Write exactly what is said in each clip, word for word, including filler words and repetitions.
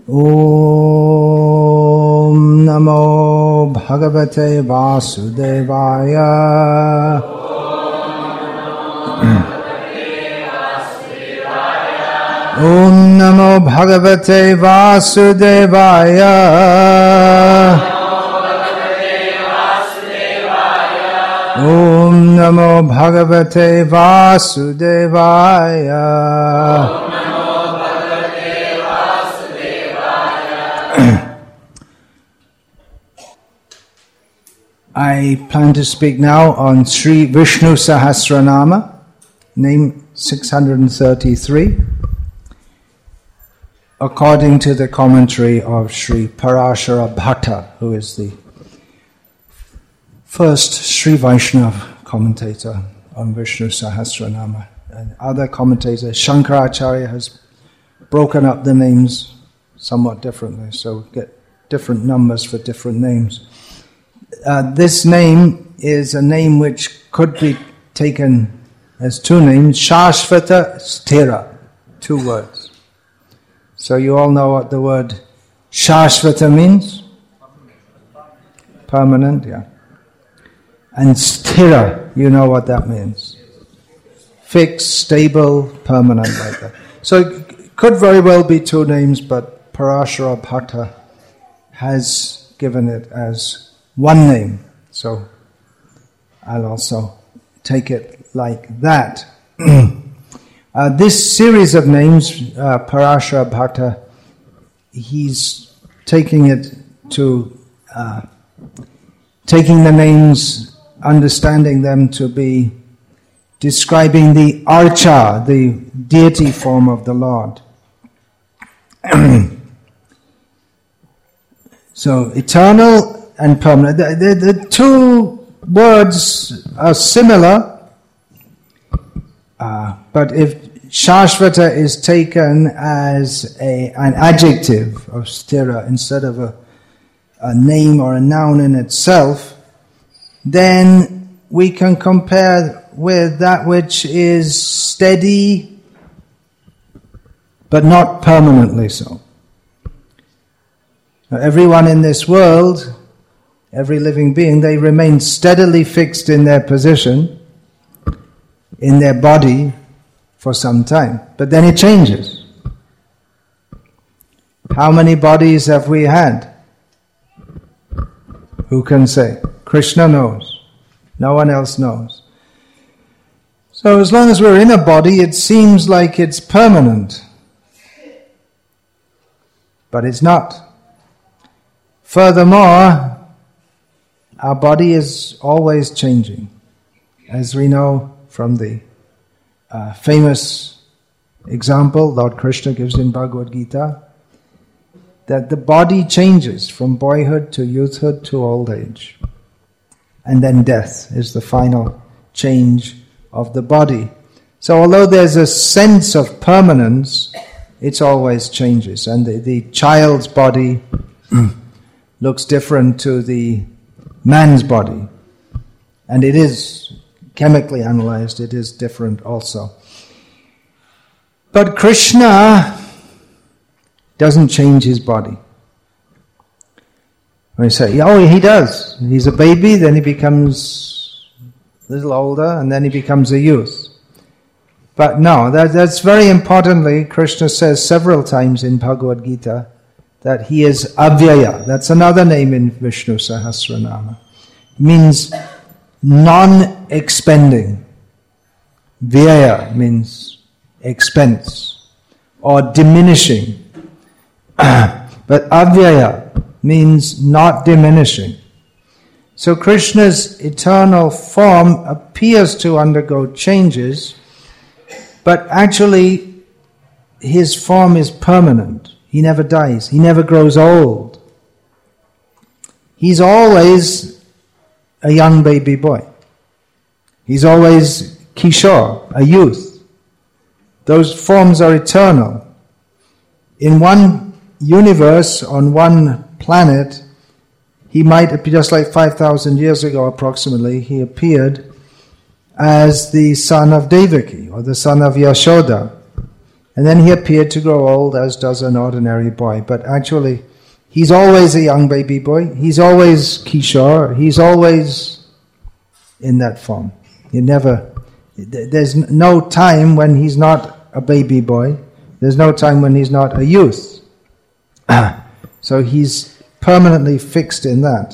Om Namo Bhagavate Vasudevaya. Om Namo Bhagavate Vasudevaya. Om Namo Bhagavate Vasudevaya. I plan to speak now on Sri Vishnu Sahasranama, name six hundred thirty-three, according to the commentary of Sri Parashara Bhatta, who is the first Sri Vaishnava commentator on Vishnu Sahasranama. And other commentators, Shankaracharya has broken up the names somewhat differently, so we get different numbers for different names. Uh, this name is a name which could be taken as two names, Shashvata Sthira, two words. So you all know what the word Shashvata means? Permanent, yeah. And Sthira, you know what that means. Fixed, stable, permanent, like that. So it could very well be two names, but Parashara Bhatta has given it as one name. So I'll also take it like that. uh, this series of names, uh, Parashara Bhatta, he's taking it to, uh, taking the names, understanding them to be describing the Archa, the deity form of the Lord. So, eternal and permanent. The, the, the two words are similar, uh, but if Shashvata is taken as a, an adjective of Sthira instead of a, a name or a noun in itself, then we can compare with that which is steady but not permanently so. Now, everyone in this world, every living being, they remain steadily fixed in their position, in their body, for some time. But then it changes. How many bodies have we had? Who can say? Krishna knows. No one else knows. So as long as we're in a body, it seems like it's permanent. But it's not. Furthermore, our body is always changing, as we know from the uh, famous example Lord Krishna gives in Bhagavad Gita, that the body changes from boyhood to youthhood to old age. And then death is the final change of the body. So although there's a sense of permanence, it always changes. And the, the child's body looks different to the man's body. And it is chemically analyzed, it is different also. But Krishna doesn't change his body. We say, oh, he does. He's a baby, then he becomes a little older, and then he becomes a youth. But no, that, that's very importantly, Krishna says several times in Bhagavad Gita that he is Avyaya. That's another name in Vishnu Sahasranama. It means non-expending. Vyaya means expense or diminishing. But Avyaya means not diminishing. So Krishna's eternal form appears to undergo changes, but actually his form is permanent. He never dies. He never grows old. He's always a young baby boy. He's always Kishore, a youth. Those forms are eternal. In one universe, on one planet, he might appear, just like five thousand years ago approximately, he appeared as the son of Devaki or the son of Yashoda. And then he appeared to grow old, as does an ordinary boy. But actually, he's always a young baby boy. He's always Kishore. He's always in that form. He never, there's no time when he's not a baby boy. There's no time when he's not a youth. So he's permanently fixed in that.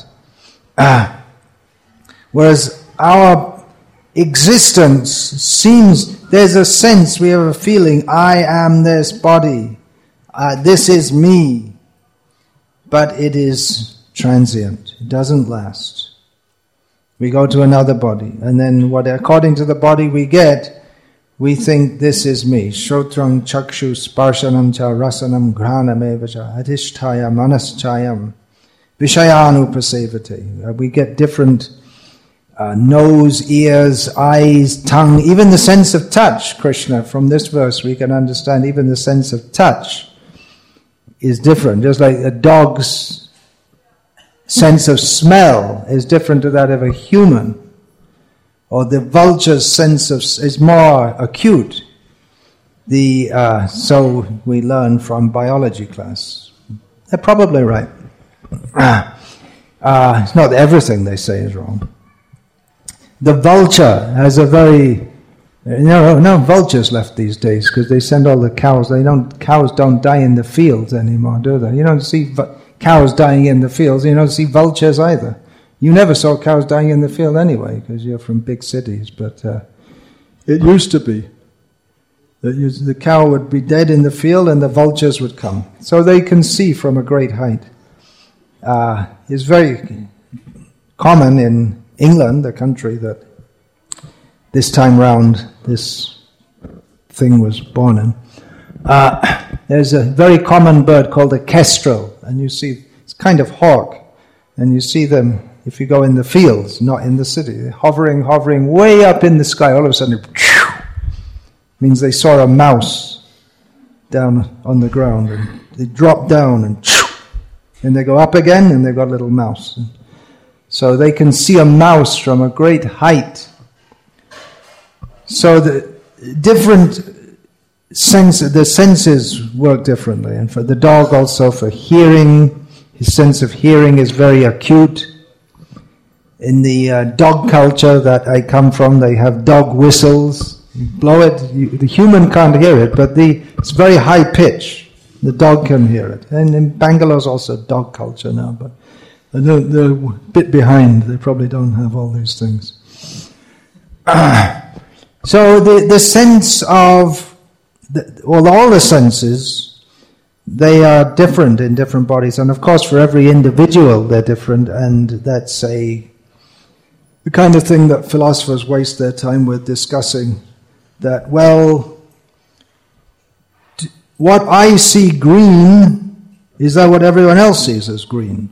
Whereas our existence seems, there's a sense, we have a feeling, I am this body, uh, this is me. But it is transient, it doesn't last. We go to another body, and then what, according to the body we get, we think this is me. Shrotrang chakshu sparshanam cha rasanam granam evacha adhishtaya manaschayam vishayanu pasevate. We get different uh, nose, ears, eyes, tongue, even the sense of touch, Krishna. From this verse we can understand even the sense of touch is different. Just like a dog's sense of smell is different to that of a human. Or the vulture's sense of is more acute. The uh, so we learn from biology class. They're probably right. Uh, it's not everything they say is wrong. The vulture has a very no no vultures left these days because they send all the cows. They don't cows don't die in the fields anymore, do they? You don't see vu- cows dying in the fields. You don't see vultures either. You never saw cows dying in the field anyway, because you're from big cities, but uh, it used to be that you, the cow would be dead in the field and the vultures would come. So they can see from a great height. Uh, it's very common in England, the country that this time round this thing was born in. Uh, there's a very common bird called a kestrel, and you see, it's kind of hawk, and you see them if you go in the fields, not in the city. They're hovering, hovering way up in the sky. All of a sudden, it means they saw a mouse down on the ground. And they drop down and and they go up again and they've got a little mouse. So they can see a mouse from a great height. So the different sense, the senses work differently. And for the dog also, for hearing, his sense of hearing is very acute. In the uh, dog culture that I come from, they have dog whistles. You blow it, you, the human can't hear it, but the it's very high pitch. The dog can hear it. And in Bangalore's also dog culture now, but they're, they're a bit behind. They probably don't have all these things. Uh, so the, the sense of, the, well, all the senses, they are different in different bodies. And of course, for every individual, they're different. And that's a the kind of thing that philosophers waste their time with discussing, that, well, t- what I see green, is that what everyone else sees as green?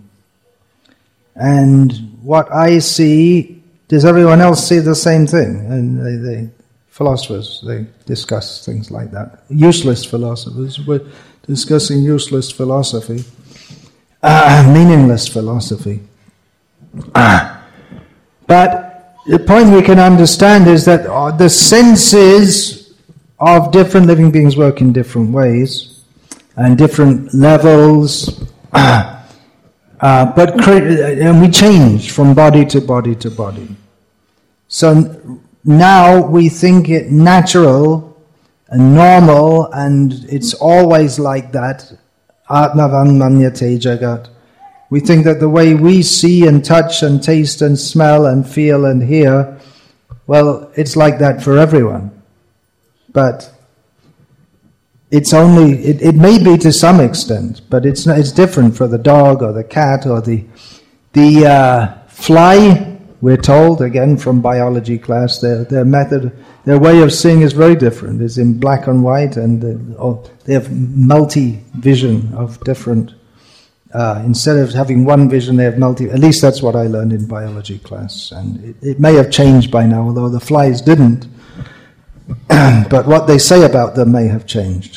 And what I see, does everyone else see the same thing? And they, they philosophers, they discuss things like that. Useless philosophers, we're discussing useless philosophy, uh, meaningless philosophy. Uh, But the point we can understand is that the senses of different living beings work in different ways and different levels, uh, but and we change from body to body to body. So now we think it natural and normal, and it's always like that. Atmavan manyate jagat. We think that the way we see and touch and taste and smell and feel and hear, well, it's like that for everyone. But it's only, it, it may be to some extent, but it's not, it's different for the dog or the cat or the the uh, fly. We're told, again from biology class, their their method, their way of seeing is very different. It's in black and white, and uh, oh, they have multi-vision of different. Uh, instead of having one vision, they have multi... At least that's what I learned in biology class. And it, it may have changed by now, although the flies didn't. But what they say about them may have changed.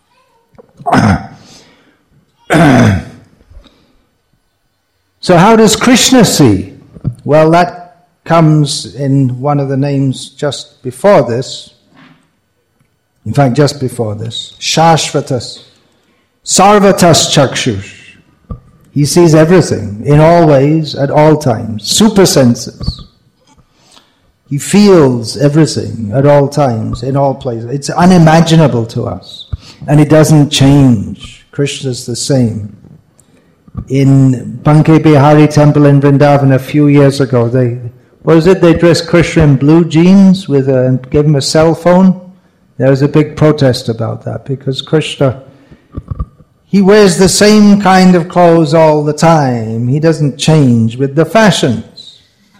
So how does Krishna see? Well, that comes in one of the names just before this. In fact, just before this, Shashvatas, Sarvatas Chakshush. He sees everything, in all ways, at all times. Super senses. He feels everything at all times, in all places. It's unimaginable to us. And it doesn't change. Krishna's the same. In Banke Bihari temple in Vrindavan a few years ago, they, what was it, they dressed Krishna in blue jeans with a, and gave him a cell phone. There was a big protest about that because Krishna, he wears the same kind of clothes all the time. He doesn't change with the fashions.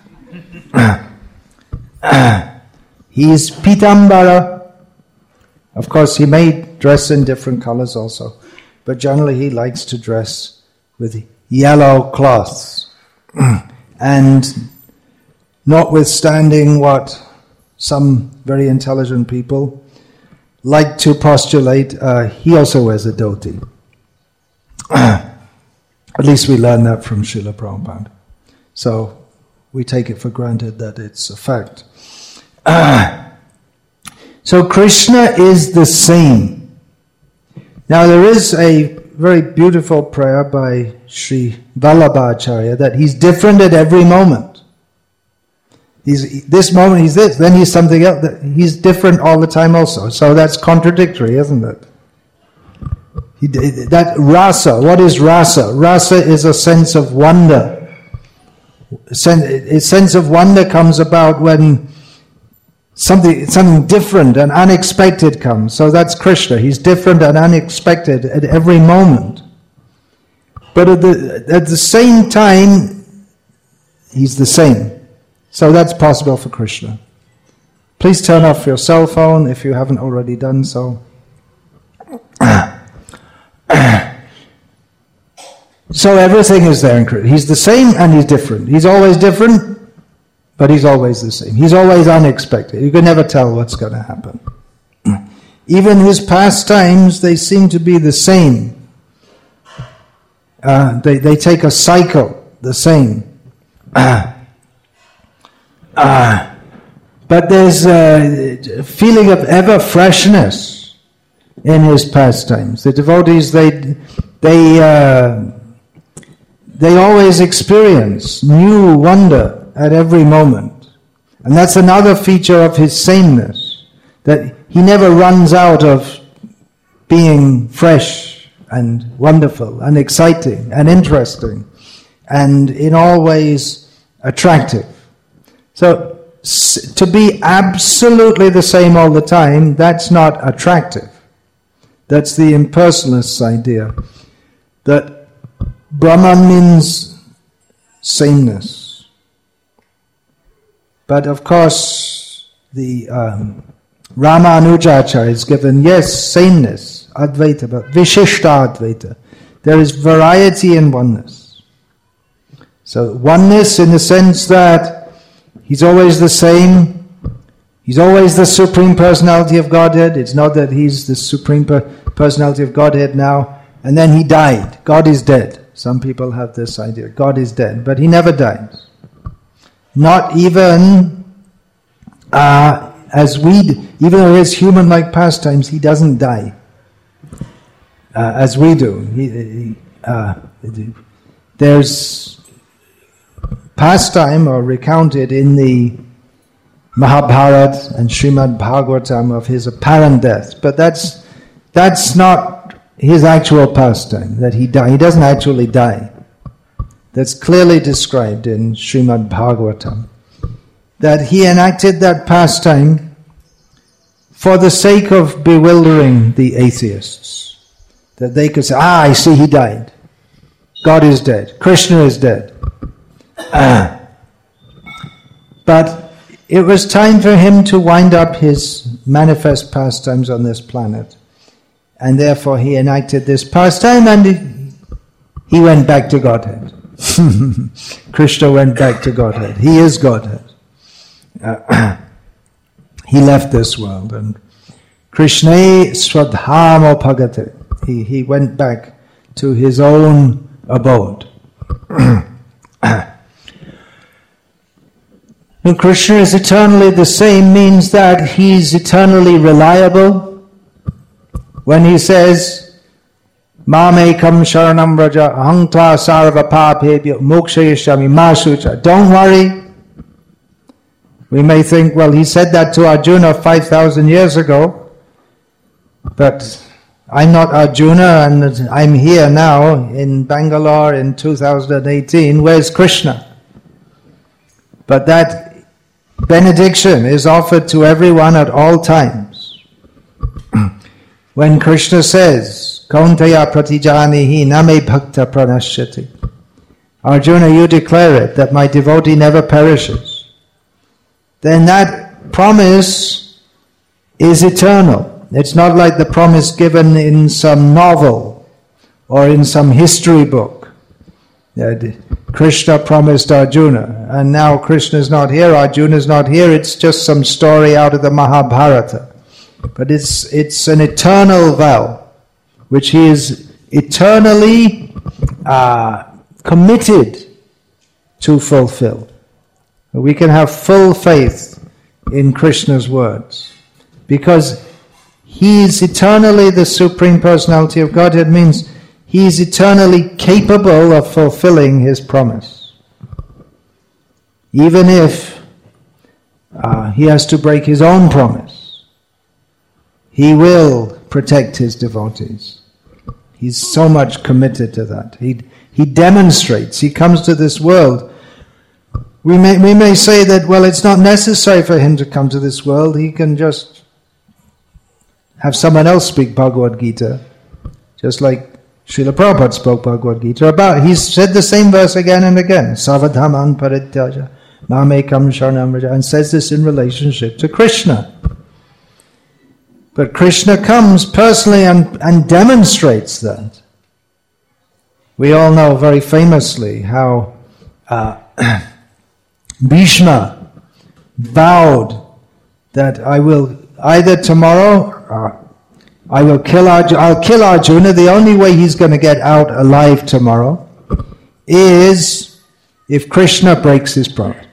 He's Pitambara. Of course, he may dress in different colors also, but generally he likes to dress with yellow cloths. And notwithstanding what some very intelligent people like to postulate, uh, he also wears a dhoti. At least we learn that from Srila Prabhupada. So we take it for granted that it's a fact. So Krishna is the same. Now there is a very beautiful prayer by Sri Vallabhacharya that he's different at every moment. He's this moment he's this, then he's something else. He's different all the time also. So that's contradictory, isn't it? He, that rasa, what is rasa? Rasa is a sense of wonder. A sense of wonder comes about when something something different and unexpected comes. So that's Krishna. He's different and unexpected at every moment. But at the, at the same time, he's the same. So that's possible for Krishna. Please turn off your cell phone if you haven't already done so. So everything is there in Krishna. He's the same and he's different. He's always different, but he's always the same. He's always unexpected. You can never tell what's going to happen. Even his pastimes, they seem to be the same. Uh, they, they take a cycle, the same. Uh, uh, but there's a feeling of ever freshness in his pastimes. The devotees, they they uh, they always experience new wonder at every moment. And that's another feature of his sameness, that he never runs out of being fresh and wonderful and exciting and interesting and in all ways attractive. So to be absolutely the same all the time, that's not attractive. That's the impersonalist idea, that Brahma means sameness. But of course, the um, Ramanujacharya is given, yes, sameness, Advaita, but Vishishta Advaita. There is variety in oneness. So oneness in the sense that he's always the same, he's always the Supreme Personality of Godhead. It's not that he's the Supreme per- Personality of Godhead now, and then he died. God is dead. Some people have this idea, God is dead, but he never dies. Not even uh, as we, even though he has human-like pastimes, he doesn't die uh, as we do. He, he, uh, there's pastime or recounted in the Mahabharata and Srimad Bhagavatam of his apparent death, but that's that's not his actual pastime, that he died. He doesn't actually die. That's clearly described in Srimad Bhagavatam, that he enacted that pastime for the sake of bewildering the atheists, that they could say, ah, I see he died. God is dead. Krishna is dead. Ah. But it was time for him to wind up his manifest pastimes on this planet. And therefore he enacted this pastime and he went back to Godhead. Krishna went back to Godhead. He is Godhead. Uh, he left this world. And Krishna swadhamo bhagate. He, he went back to his own abode. And Krishna is eternally the same means that he's eternally reliable, when he says, Mamekam sharanam raja aham tva sarva papebhyo mokshayishyami ma shucha. Don't worry. We may think, well, he said that to Arjuna five thousand years ago, but I'm not Arjuna and I'm here now in Bangalore in two thousand eighteen. Where's Krishna? But that benediction is offered to everyone at all times. When Krishna says, Kauntaya pratijanihi name bhakta pranashyati. Arjuna, you declare it, that my devotee never perishes. Then that promise is eternal. It's not like the promise given in some novel or in some history book. That Krishna promised Arjuna, and now Krishna is not here, Arjuna is not here, it's just some story out of the Mahabharata. But it's it's an eternal vow, which he is eternally uh, committed to fulfill. We can have full faith in Krishna's words, because he is eternally the Supreme Personality of Godhead, means he is eternally capable of fulfilling his promise. Even if uh, he has to break his own promise, he will protect his devotees. He's so much committed to that. He he demonstrates, he comes to this world. We may, we may say that, well, it's not necessary for him to come to this world, he can just have someone else speak Bhagavad Gita, just like Srila Prabhupada spoke Bhagavad Gita about. He's said the same verse again and again, Savadhaman parityaja mamekam sharanam vraja, and says this in relationship to Krishna. But Krishna comes personally and, and demonstrates that. We all know very famously how uh, Bhishma vowed that I will either tomorrow uh, I will kill Arjuna, I'll kill Arjuna. The only way he's going to get out alive tomorrow is if Krishna breaks his promise.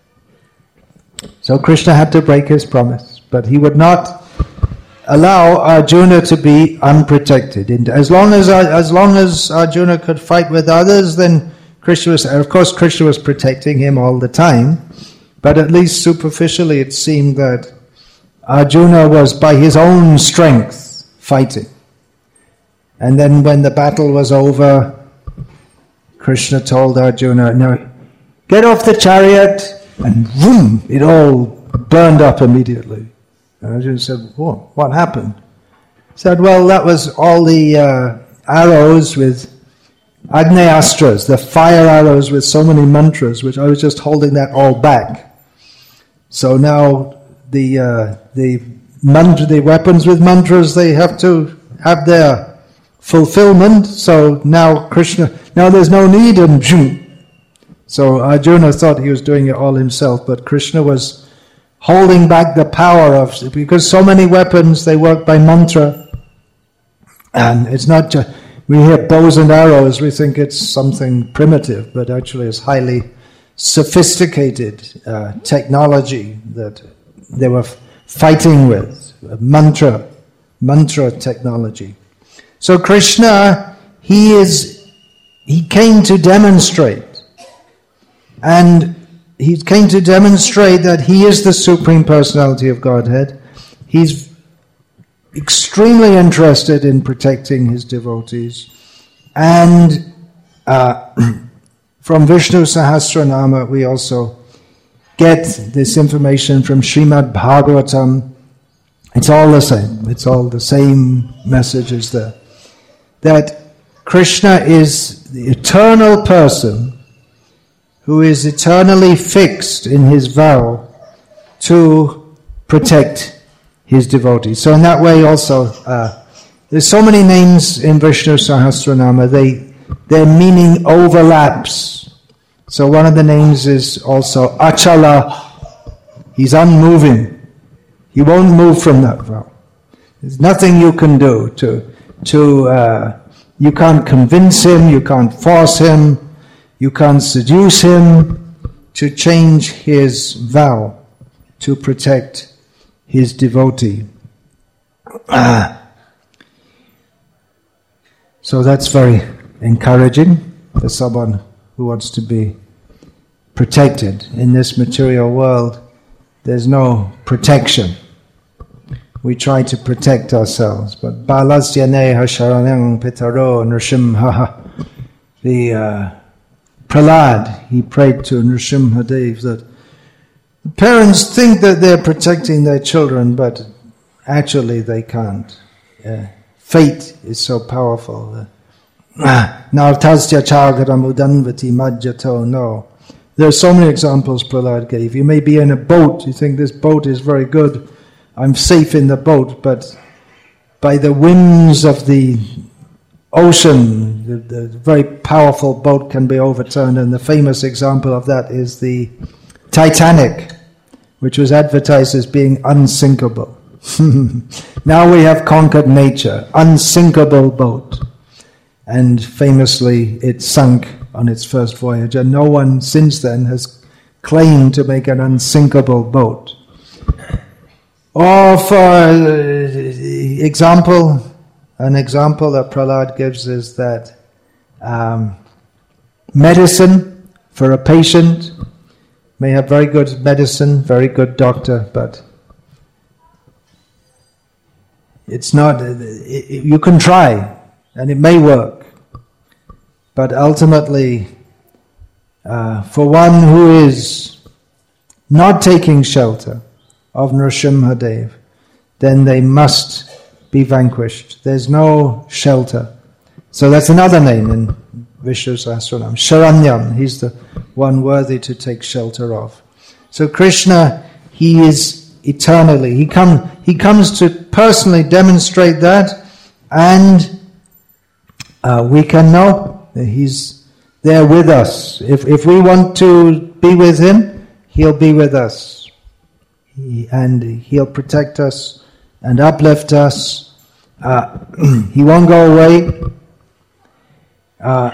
So Krishna had to break his promise, but he would not allow Arjuna to be unprotected. And as long as as long as Arjuna could fight with others, then Krishna was, of course, Krishna was protecting him all the time. But at least superficially, it seemed that Arjuna was by his own strength fighting. And then when the battle was over, Krishna told Arjuna, "Now, get off the chariot," and boom, it all burned up immediately. And Arjuna said, "Whoa, what happened?" He said, "Well, that was all the uh, arrows with Agnyastras, the fire arrows with so many mantras, which I was just holding that all back. So now the uh, the mantra, the weapons with mantras, they have to have their fulfillment. So now Krishna, now there's no need." And so Arjuna thought he was doing it all himself, but Krishna was holding back the power of, because so many weapons, they work by mantra, and it's not just, we hear bows and arrows, we think it's something primitive, but actually it's highly sophisticated uh, technology that they were f- fighting with, mantra, mantra technology. So Krishna, he is, he came to demonstrate, and he came to demonstrate that he is the Supreme Personality of Godhead. He's extremely interested in protecting his devotees. And uh, from Vishnu Sahasranama, we also get this information from Srimad Bhagavatam. It's all the same. It's all the same messages there. That Krishna is the eternal person who is eternally fixed in his vow to protect his devotees. So in that way also, uh, there's so many names in Vishnu Sahasranama, they, their meaning overlaps. So one of the names is also Achala. He's unmoving. He won't move from that vow. There's nothing you can do to, to uh, you can't convince him, you can't force him, you can't seduce him to change his vow to protect his devotee. Ah. So that's very encouraging for someone who wants to be protected. In this material world, there's no protection. We try to protect ourselves. But balasya neha sharanang pitaro nrsimha. The uh, Prahlad, he prayed to Nrsimhadev that parents think that they're protecting their children, but actually they can't. Yeah. Fate is so powerful. Nartasya chagaram udanvati majjato. No. There are so many examples Prahlad gave. You may be in a boat, you think this boat is very good, I'm safe in the boat, but by the whims of the ocean, the, the very powerful boat can be overturned, and the famous example of that is the Titanic, which was advertised as being unsinkable. Now we have conquered nature, unsinkable boat. And famously it sunk on its first voyage, and no one since then has claimed to make an unsinkable boat. Or for uh, example, an example that Prahlad gives is that um, medicine for a patient may have very good medicine, very good doctor, but it's not, it, it, you can try and it may work, but ultimately uh, for one who is not taking shelter of Nrsimhadev, then they must be vanquished. There's no shelter. So that's another name in Vishnu Sahasranam. Sharanyam, he's the one worthy to take shelter of. So Krishna, he is eternally. He come, he comes to personally demonstrate that, and uh, we can know that he's there with us. If if we want to be with him, he'll be with us. He, and he'll protect us and uplift us. Uh, he won't go away. Uh,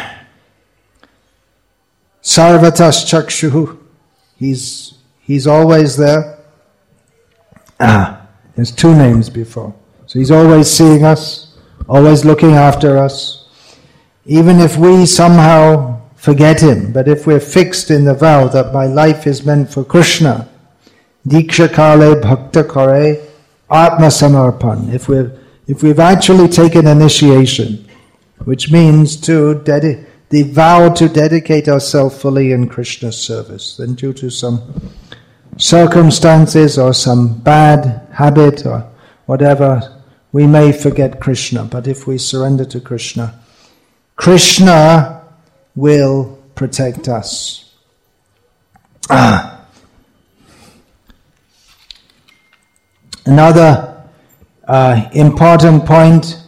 Sarvatas Chakshuhu. He's he's always there. Ah, there's two names before. So he's always seeing us, always looking after us. Even if we somehow forget him, but if we're fixed in the vow that my life is meant for Krishna, Diksha Kale Bhakta Kare Atma Samarpan. If we've if we've actually taken initiation, which means to dedi- the vow to dedicate ourselves fully in Krishna's service, then due to some circumstances or some bad habit or whatever, we may forget Krishna. But if we surrender to Krishna, Krishna will protect us. Ah. Another uh, important point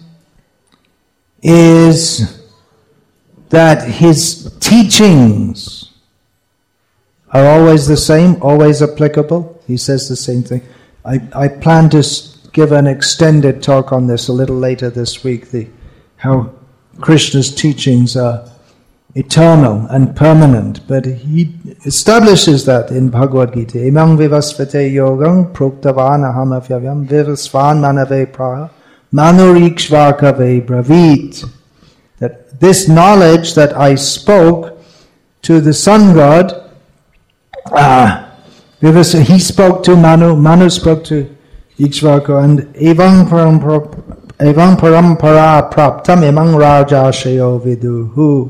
is that his teachings are always the same, always applicable. He says the same thing. I, I plan to give an extended talk on this a little later this week, the how Krishna's teachings are eternal and permanent, but he establishes that in Bhagavad Gita. Imam vivasvate yogam proktavan aham avyavyam vivasvan manave praha manurikshvakave bravit. That this knowledge that I spoke to the sun god, uh, he spoke to Manu, Manu spoke to Ikshvaka, and evam parampara praptam imang raja shayo viduhu.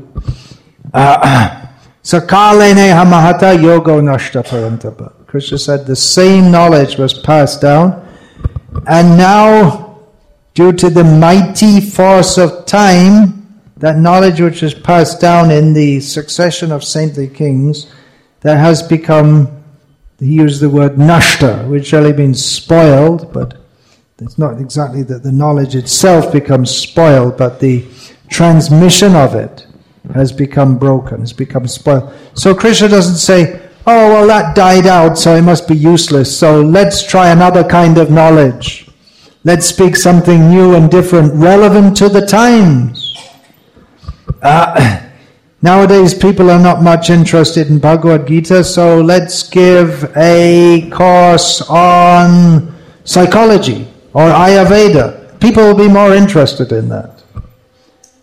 Sakalene hamahata yogo nashta parantapa. Krishna said the same knowledge was passed down, and now, due to the mighty force of time, that knowledge which was passed down in the succession of saintly kings, that has become, he used the word nashta, which really means spoiled, but it's not exactly that the knowledge itself becomes spoiled, but the transmission of it has become broken, has become spoiled. So Krishna doesn't say, oh, well, that died out, so it must be useless, so let's try another kind of knowledge. Let's speak something new and different, relevant to the times. Uh, nowadays, people are not much interested in Bhagavad Gita, so let's give a course on psychology or Ayurveda. People will be more interested in that.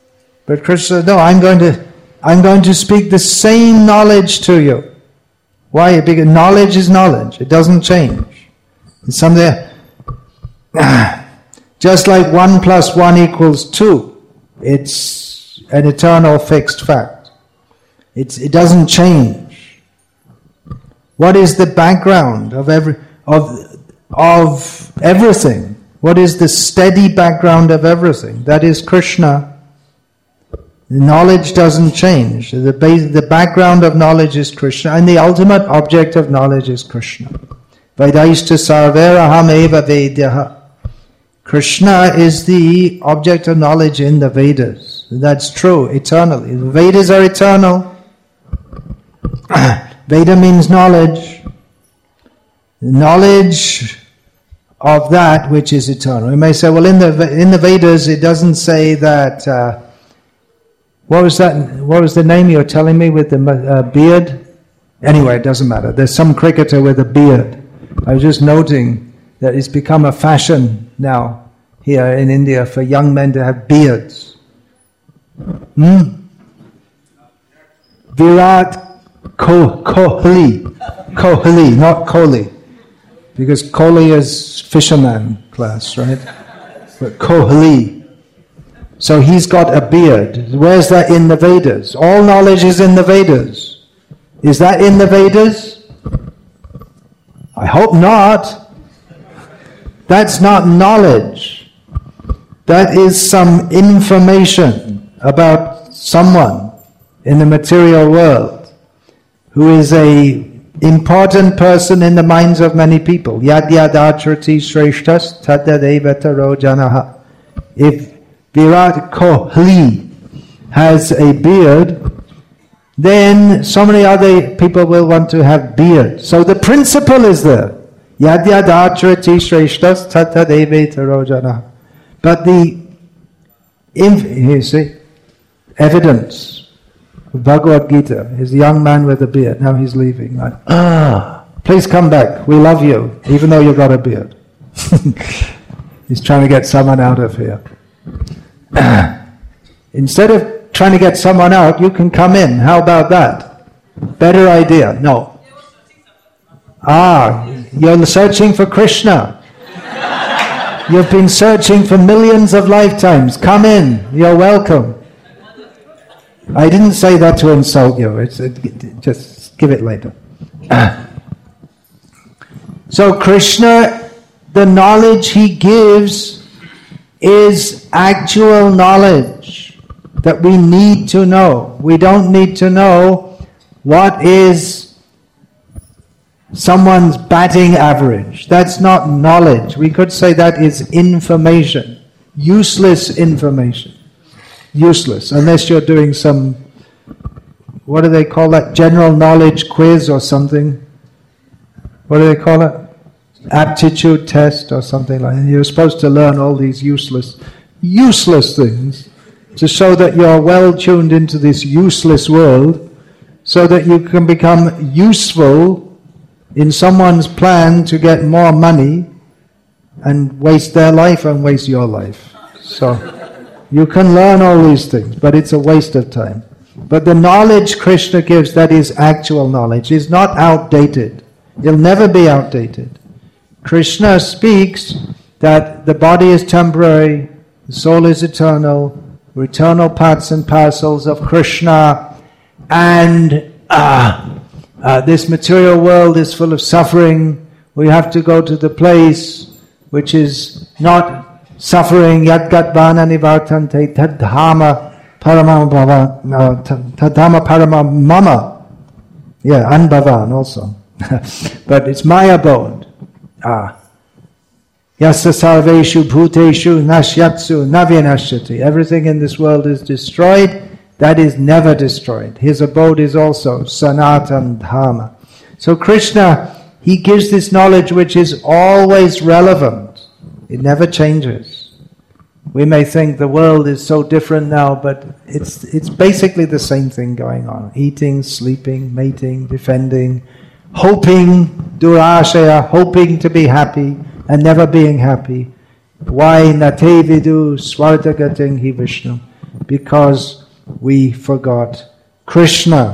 But Krishna said, no, I'm going to, I'm going to speak the same knowledge to you. Why? Because knowledge is knowledge. It doesn't change. It's something, just like one plus one equals two. It's an eternal fixed fact. It's, it doesn't change. What is the background of every of of everything? What is the steady background of everything? That is Krishna. Knowledge doesn't change. The base, the background of knowledge is Krishna, and the ultimate object of knowledge is Krishna. Vedaishta sarveraham eva vedyaha. Krishna is the object of knowledge in the Vedas. That's true, eternally. The Vedas are eternal. Veda means knowledge. Knowledge of that which is eternal. You may say, well, in the in the Vedas, it doesn't say that. Uh, what was that? What was the name you were telling me with the uh, beard? Anyway, it doesn't matter. There's some cricketer with a beard. I was just noting that it's become a fashion now here in India for young men to have beards. Hmm? Virat Ko- Kohli. Kohli, not Kohli. Because Kohli is fisherman class, right? But Kohli. So he's got a beard. Where's that in the Vedas? All knowledge is in the Vedas. Is that in the Vedas? I hope not. That's not knowledge. That is some information about someone in the material world who is a important person in the minds of many people. Yad yad acharati shreshtas tadadeva taro janaha. If Virat Kohli has a beard, then so many other people will want to have beard. So the principle is there. Yad yad acharati shreshtas tadadeva taro janaha. But the, you see, evidence. Bhagavad Gita, his young man with a beard, now he's leaving. Like, ah, please come back, we love you, even though you've got a beard. He's trying to get someone out of here. Instead of trying to get someone out, you can come in. How about that? Better idea. No. Ah, you're searching for Krishna. You've been searching for millions of lifetimes. Come in, you're welcome. I didn't say that to insult you. It's, it, just give it later. So Krishna, the knowledge he gives is actual knowledge that we need to know. We don't need to know what is someone's batting average. That's not knowledge. We could say that is information. Useless information. Useless, unless you're doing some, what do they call that, general knowledge quiz or something? What do they call it? Aptitude test or something like that. You're supposed to learn all these useless, useless things to show that you're well tuned into this useless world so that you can become useful in someone's plan to get more money and waste their life and waste your life. So you can learn all these things, but it's a waste of time. But the knowledge Krishna gives, that is actual knowledge, is not outdated. It'll never be outdated. Krishna speaks that the body is temporary, the soul is eternal, we're eternal parts and parcels of Krishna, and uh, uh, this material world is full of suffering. We have to go to the place which is not suffering, yadgatvana nivartante tadhama paramam tadhama paramam mama. Yeah, anbhavan also. But it's my abode. Ah. Yassa sarveshu bhuteshu nashyatsu navyanashyati. Everything in this world is destroyed. That is never destroyed. His abode is also sanatan dharma. So Krishna, he gives this knowledge which is always relevant. It never changes. We may think the world is so different now, but it's it's basically the same thing going on. Eating, sleeping, mating, defending, hoping, durashaya, hoping to be happy and never being happy. Why nate vidu swartagating hi Vishnu? because we forgot Krishna.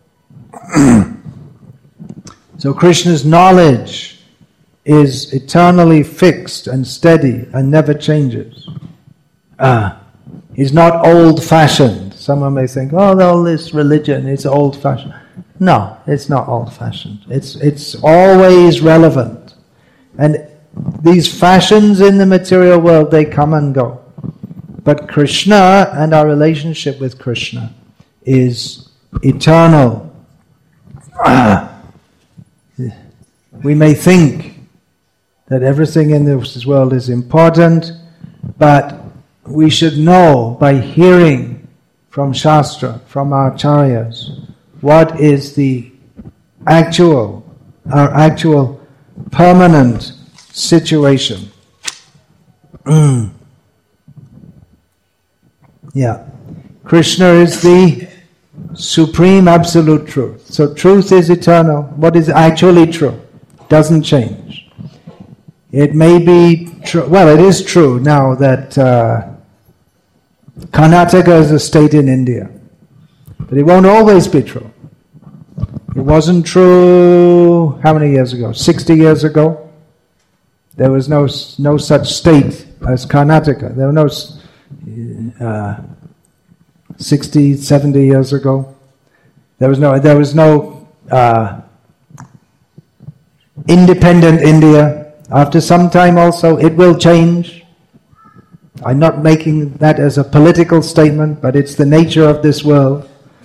So Krishna's knowledge is eternally fixed and steady and never changes. Ah, he's not old-fashioned. Someone may think, oh, all this religion is old-fashioned. No, it's not old-fashioned. It's it's always relevant. And these fashions in the material world, they come and go. But Krishna and our relationship with Krishna is eternal. Ah. We may think that everything in this world is important, but we should know by hearing from Shastra, from our acharyas, what is the actual, our actual permanent situation. Mm. Yeah. Krishna is the supreme absolute truth. So truth is eternal. What is actually true doesn't change. It may be true, well, it is true now that uh, Karnataka is a state in India. But it won't always be true. It wasn't true, how many years ago? sixty years ago? There was no no such state as Karnataka. There were no uh, sixty, seventy years ago. There was no there was no uh, independent India. After some time also, it will change. I'm not making that as a political statement, but it's the nature of this world.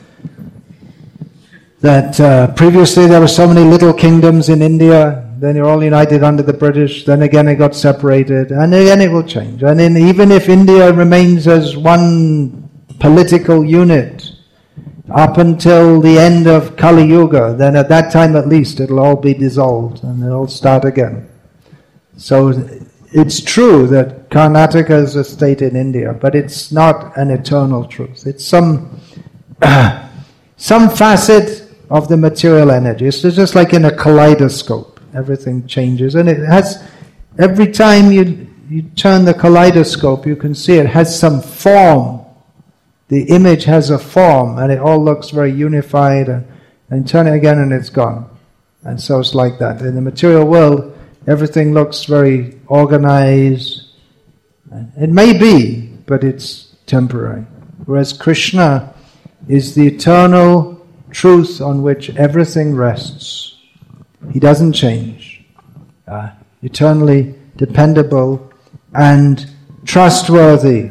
That uh, previously there were so many little kingdoms in India, then you're all united under the British, then again it got separated, and again it will change. And in, even if India remains as one political unit up until the end of Kali Yuga, then at that time at least it'll all be dissolved and it'll start again. So it's true that Karnataka is a state in India, but it's not an eternal truth. It's some uh, some facet of the material energy. It's just like in a kaleidoscope. Everything changes, and it has, every time you you turn the kaleidoscope, you can see it has some form. The image has a form, and it all looks very unified, and, and turn it again and it's gone. And so it's like that. In the material world, everything looks very organized. It may be, but it's temporary. Whereas Krishna is the eternal truth on which everything rests. He doesn't change. Uh, eternally dependable and trustworthy.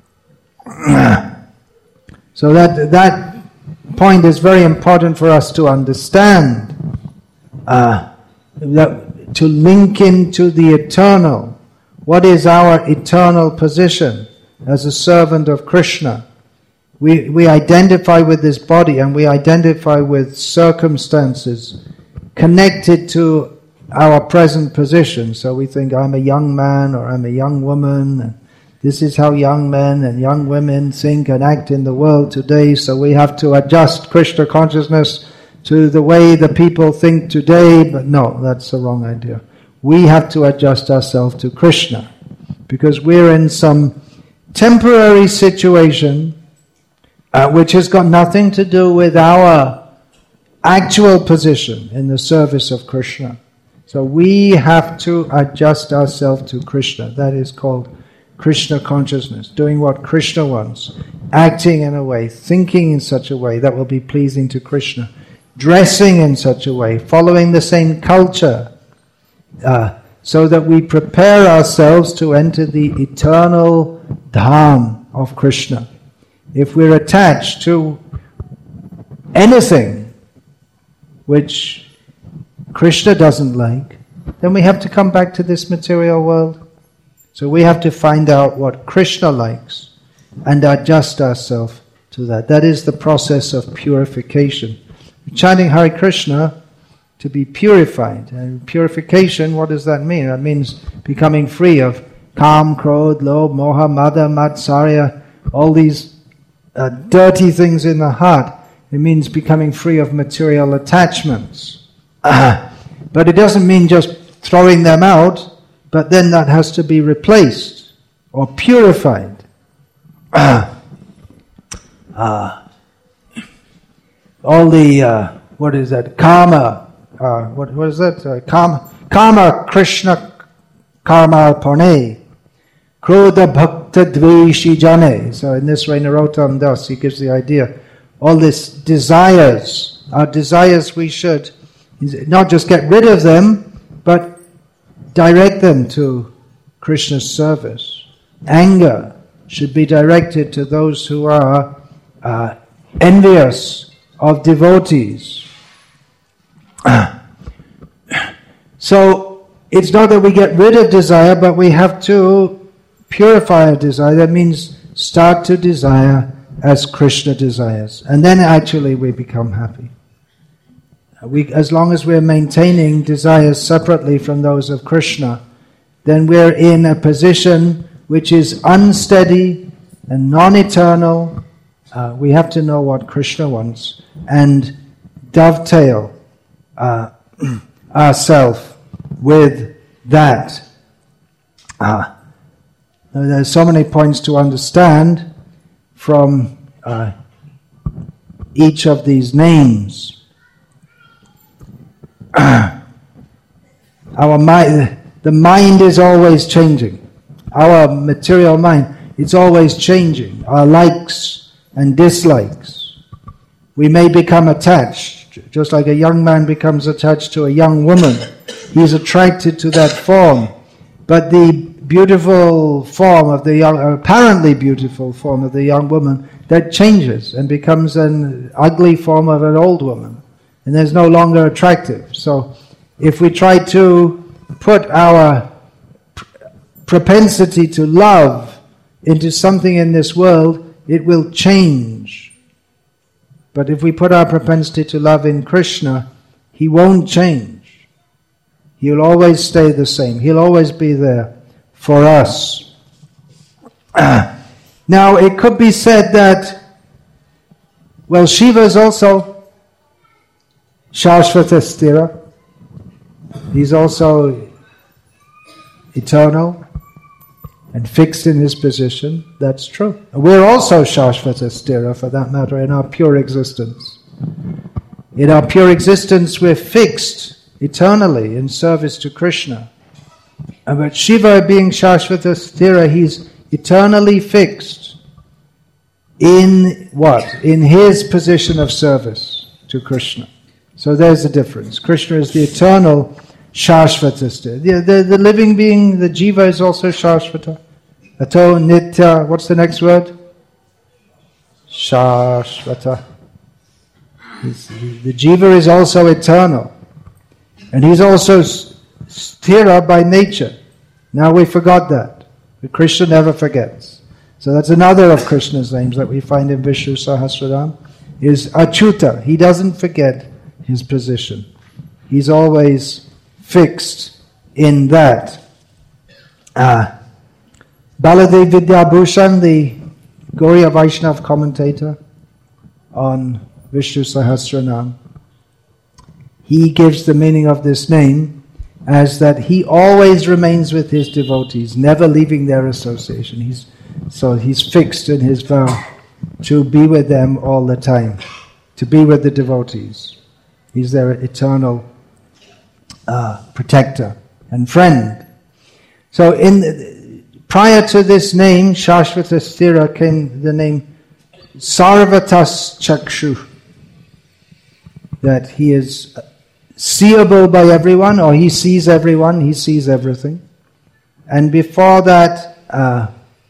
So that that point is very important for us to understand. Uh, that to link into the eternal. What is our eternal position as a servant of Krishna? We we identify with this body and we identify with circumstances connected to our present position. So we think, I'm a young man or I'm a young woman, and this is how young men and young women think and act in the world today, so we have to adjust Krishna consciousness to the way the people think today. But no, that's the wrong idea. We have to adjust ourselves to Krishna, because we're in some temporary situation uh, which has got nothing to do with our actual position in the service of Krishna. So we have to adjust ourselves to Krishna. That is called Krishna consciousness, doing what Krishna wants, acting in a way, thinking in such a way that will be pleasing to Krishna, dressing in such a way, following the same culture, uh, so that we prepare ourselves to enter the eternal dham of Krishna. If we're attached to anything which Krishna doesn't like, then we have to come back to this material world. So we have to find out what Krishna likes and adjust ourselves to that. That is the process of purification. Chanting Hare Krishna to be purified. And purification, what does that mean? That means becoming free of Kam, Krodh, Lobh, Moha, Mada, Matsarya, all these uh, dirty things in the heart. It means becoming free of material attachments. Uh, but it doesn't mean just throwing them out, but then that has to be replaced or purified. Uh, uh, all the, uh, what is that, karma, uh, what, what is that, uh, karma, karma Krishna karma parne, krodha bhakta dveshi jane. So in this way, Narottam Das, he gives the idea, all these desires, our desires, we should not just get rid of them, but direct them to Krishna's service. Anger should be directed to those who are uh, envious of devotees. So it's not that we get rid of desire, but we have to purify our desire. That means start to desire as Krishna desires, and then actually we become happy. We, as long as we're maintaining desires separately from those of Krishna, then we're in a position which is unsteady and non-eternal. Uh, we have to know what Krishna wants and dovetail uh, ourselves with that. Uh, there's so many points to understand from uh, each of these names. Our mind, the mind is always changing. Our material mind, it's always changing. Our likes and dislikes. We may become attached, just like a young man becomes attached to a young woman. He's attracted to that form. But the beautiful form of the young, apparently beautiful form of the young woman, that changes and becomes an ugly form of an old woman. And there's no longer attractive. So if we try to put our propensity to love into something in this world, it will change. But if we put our propensity to love in Krishna, he won't change. He'll always stay the same. He'll always be there for us. Now, it could be said that, well, Shiva is also Shashvata Sthira. He's also eternal and fixed in his position. That's true. We're also Shashvata Sthira, for that matter, in our pure existence. In our pure existence, we're fixed eternally in service to Krishna. But Shiva, being Shashvata Sthira, he's eternally fixed in what? In his position of service to Krishna. So there's the difference. Krishna is the eternal Shashvata Sthira. The, the, the living being, the Jiva, is also Shashvata. Ato Nitya, what's the next word? Shashvata. He's, the Jiva is also eternal. And he's also Sthira by nature. Now we forgot that. But Krishna never forgets. So that's another of Krishna's names that we find in Vishnu Sahasranam, is Achyuta. He doesn't forget his position. He's always fixed in that. Uh, Baladev Vidyabhushan, the Gauriya Vaishnav commentator on Vishnu Sahasranam, he gives the meaning of this name as that he always remains with his devotees, never leaving their association. He's, so he's fixed in his vow to be with them all the time, to be with the devotees. He's their eternal uh, protector and friend. So in prior to this name, Shashvata Sthira, came the name Sarvatas Chakshu, that he is seeable by everyone, or he sees everyone, he sees everything. And before that uh,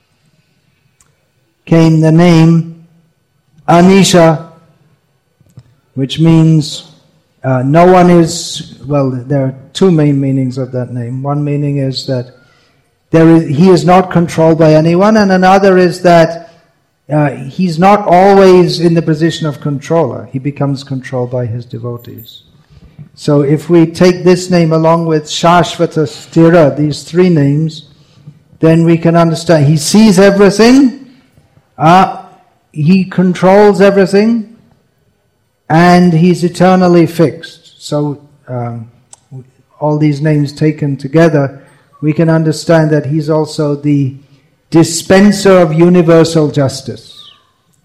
came the name Anisha, which means uh, no one is, well, there are two main meanings of that name. One meaning is that there is, he is not controlled by anyone, and another is that uh, he's not always in the position of controller. He becomes controlled by his devotees. So if we take this name along with Shashvata Sthira, these three names, then we can understand he sees everything, uh, he controls everything, and he's eternally fixed. So um, all these names taken together, we can understand that he's also the dispenser of universal justice.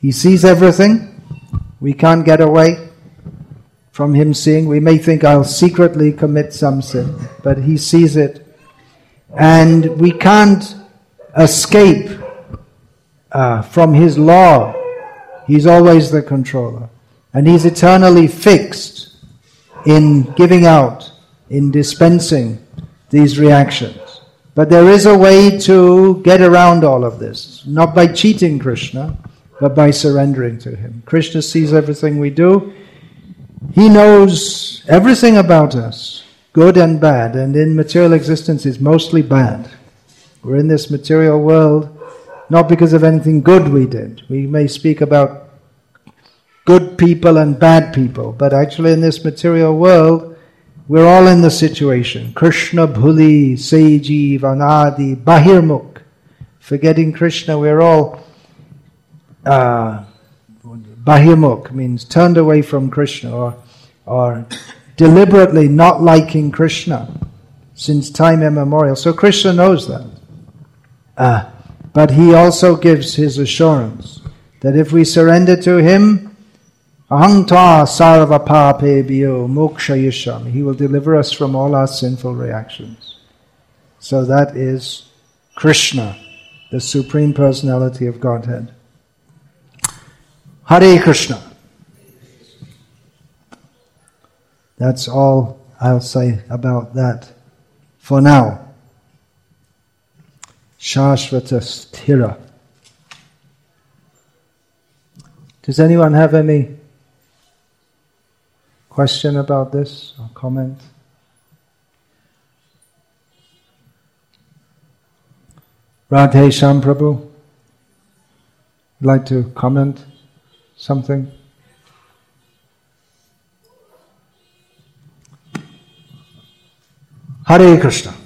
He sees everything. We can't get away from him seeing. We may think, I'll secretly commit some sin, but he sees it. And we can't escape uh, from his law. He's always the controller. And he's eternally fixed in giving out, in dispensing these reactions. But there is a way to get around all of this. Not by cheating Krishna, but by surrendering to him. Krishna sees everything we do. He knows everything about us, good and bad. And in material existence is mostly bad. We're in this material world not because of anything good we did. We may speak about good people and bad people, but actually in this material world, we're all in the situation. Krishna bhuli, seji, vanadi, bahirmukh. Forgetting Krishna, we're all uh, bahirmukh, means turned away from Krishna, or, or deliberately not liking Krishna since time immemorial. So Krishna knows that. Uh, but he also gives his assurance that if we surrender to him, aham ta sarva papebhyo mokshayisham, he will deliver us from all our sinful reactions. So that is Krishna, the Supreme Personality of Godhead. Hare Krishna. That's all I'll say about that for now. Shashvata sthira. Does anyone have any question about this or comment? Radhe Shyam Prabhu, would like to comment something? Hare Krishna.